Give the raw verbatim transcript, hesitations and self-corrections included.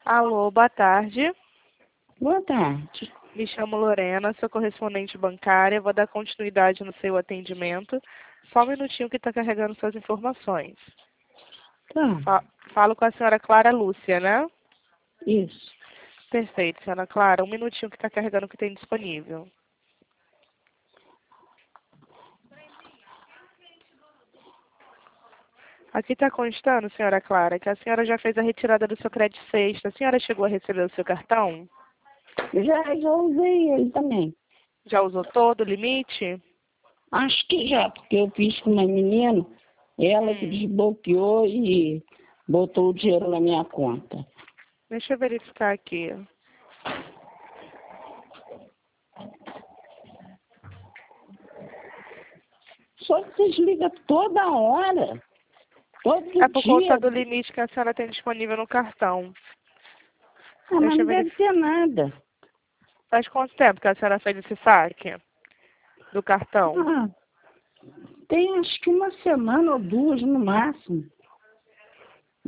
Alô, boa tarde. Boa tarde. Me chamo Lorena, sou correspondente bancária. Vou dar continuidade no seu atendimento. Só um minutinho que está carregando suas informações. Tá, Fa- Falo com a senhora Clara Lúcia, né? isso. Perfeito, senhora Clara. Um minutinho que está carregando o que tem disponível. Aqui está constando, senhora Clara, que a senhora já fez a retirada do seu crédito sexta. A senhora chegou a receber o seu cartão? Já, já usei ele também. Já usou todo o limite? Acho que já, porque eu fiz com uma menina, ela que Hum. desbloqueou e botou o dinheiro na minha conta. Deixa eu verificar aqui. Só que vocês ligam toda hora, todo É por conta dia. do limite que a senhora tem disponível no cartão. Ah, mas Deixa não eu deve verificar. ter nada. Faz quanto tempo que a senhora fez esse saque do cartão? Ah, tem acho que uma semana ou duas no máximo.